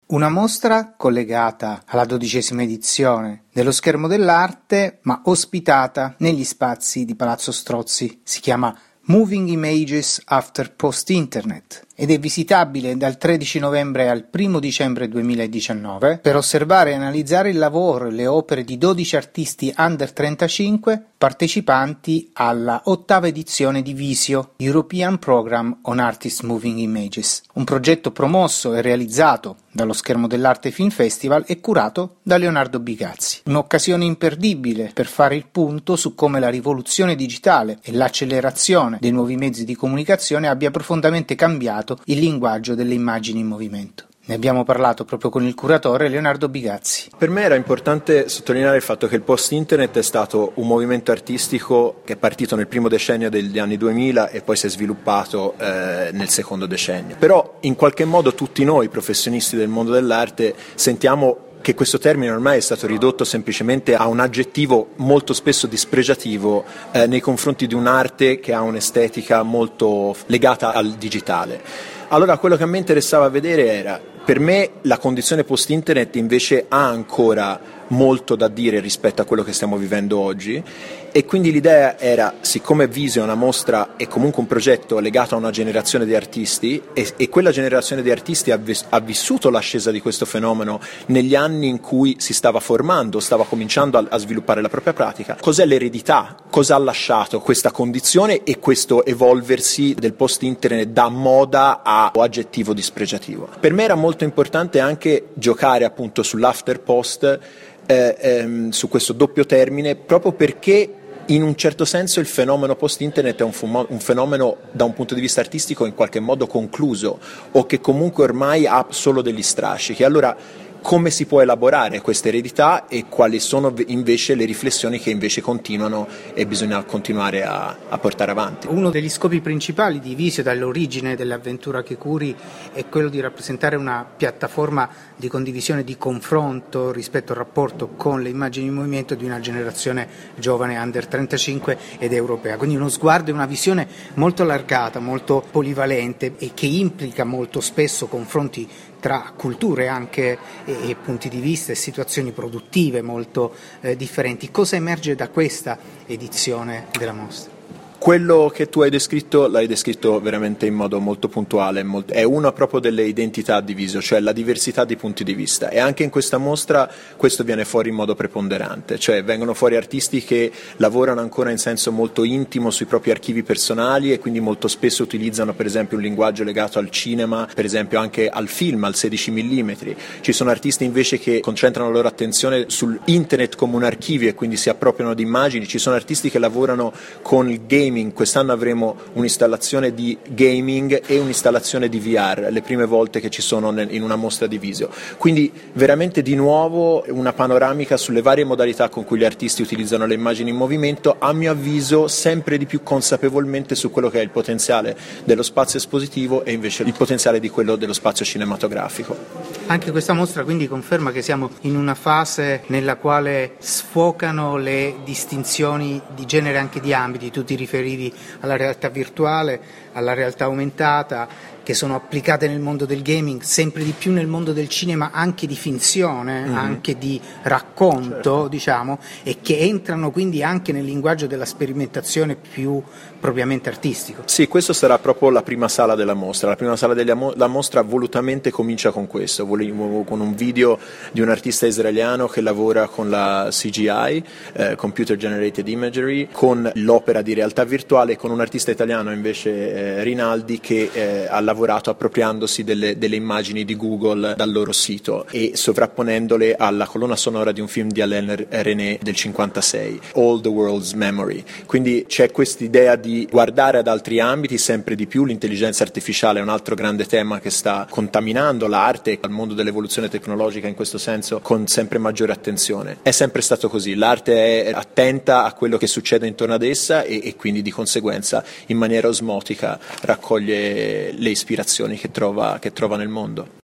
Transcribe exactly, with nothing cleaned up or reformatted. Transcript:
Una mostra collegata alla dodicesima edizione dello Schermo dell'Arte, ma ospitata negli spazi di Palazzo Strozzi. Si chiama Moving Images After Post-Internet ed è visitabile dal tredici novembre al primo dicembre duemiladiciannove per osservare e analizzare il lavoro e le opere di dodici artisti under trentacinque partecipanti alla ottava edizione di Visio, European Program on Artist Moving Images, un progetto promosso e realizzato dallo Schermo dell'Arte Film Festival e curato da Leonardo Bigazzi. Un'occasione imperdibile per fare il punto su come la rivoluzione digitale e l'accelerazione dei nuovi mezzi di comunicazione abbia profondamente cambiato il linguaggio delle immagini in movimento. Ne abbiamo parlato proprio con il curatore Leonardo Bigazzi. Per me era importante sottolineare il fatto che il post-internet è stato un movimento artistico che è partito nel primo decennio degli anni duemila e poi si è sviluppato eh, nel secondo decennio. Però in qualche modo tutti noi professionisti del mondo dell'arte sentiamo che questo termine ormai è stato ridotto semplicemente a un aggettivo molto spesso dispregiativo eh, nei confronti di un'arte che ha un'estetica molto legata al digitale. Allora quello che a me interessava vedere era, per me la condizione post-internet invece ha ancora molto da dire rispetto a quello che stiamo vivendo oggi, e quindi l'idea era, siccome Visio è una mostra e comunque un progetto legato a una generazione di artisti e, e quella generazione di artisti ha, vis- ha vissuto l'ascesa di questo fenomeno negli anni in cui si stava formando, stava cominciando a, a sviluppare la propria pratica, cos'è l'eredità, cosa ha lasciato questa condizione e questo evolversi del post-internet da moda a aggettivo dispregiativo. Per me era molto importante anche giocare appunto sull'after post, eh, ehm, su questo doppio termine, proprio perché in un certo senso il fenomeno post-internet è un, fumo- un fenomeno da un punto di vista artistico in qualche modo concluso, o che comunque ormai ha solo degli strascichi. Allora come si può elaborare questa eredità e quali sono invece le riflessioni che invece continuano e bisogna continuare a, a portare avanti. Uno degli scopi principali di Visio dall'origine dell'avventura che curi è quello di rappresentare una piattaforma di condivisione, di confronto rispetto al rapporto con le immagini in movimento di una generazione giovane under trentacinque ed europea, quindi uno sguardo e una visione molto allargata, molto polivalente e che implica molto spesso confronti tra culture anche e, e punti di vista e situazioni produttive molto eh, differenti. Cosa emerge da questa edizione della mostra? Quello che tu hai descritto l'hai descritto veramente in modo molto puntuale, molto, è una proprio delle identità di Visio, cioè la diversità di punti di vista, e anche in questa mostra questo viene fuori in modo preponderante, cioè vengono fuori artisti che lavorano ancora in senso molto intimo sui propri archivi personali e quindi molto spesso utilizzano per esempio un linguaggio legato al cinema, per esempio anche al film, al sedici millimetri. Ci sono artisti invece che concentrano la loro attenzione sul internet come un archivio e quindi si appropriano di immagini, ci sono artisti che lavorano con il gaming. Quest'anno avremo un'installazione di gaming e un'installazione di V R, le prime volte che ci sono in una mostra di Visio. Quindi veramente di nuovo una panoramica sulle varie modalità con cui gli artisti utilizzano le immagini in movimento, a mio avviso sempre di più consapevolmente su quello che è il potenziale dello spazio espositivo e invece il potenziale di quello dello spazio cinematografico. Anche questa mostra quindi conferma che siamo in una fase nella quale sfocano le distinzioni di genere, anche di ambiti. Tu ti riferivi alla realtà virtuale, alla realtà aumentata, che sono applicate nel mondo del gaming, sempre di più nel mondo del cinema, anche di finzione, mm-hmm. anche di racconto, certo. diciamo, e che entrano quindi anche nel linguaggio della sperimentazione più propriamente artistico. Sì, questo sarà proprio la prima sala della mostra. La prima sala della mo- la mostra volutamente comincia con questo, con un video di un artista israeliano che lavora con la C G I, eh, Computer Generated Imagery, con l'opera di realtà virtuale, con un artista italiano invece, eh, Rinaldi, che eh, ha lavorato appropriandosi delle, delle immagini di Google dal loro sito e sovrapponendole alla colonna sonora di un film di Alain René del cinquantasei, All the World's Memory. Quindi c'è quest'idea di guardare ad altri ambiti sempre di più. L'intelligenza artificiale è un altro grande tema che sta contaminando l'arte e il mondo dell'evoluzione tecnologica in questo senso con sempre maggiore attenzione. È sempre stato così, l'arte è attenta a quello che succede intorno ad essa e, e quindi di conseguenza in maniera osmotica raccoglie le ispirazioni che trova, che trova nel mondo.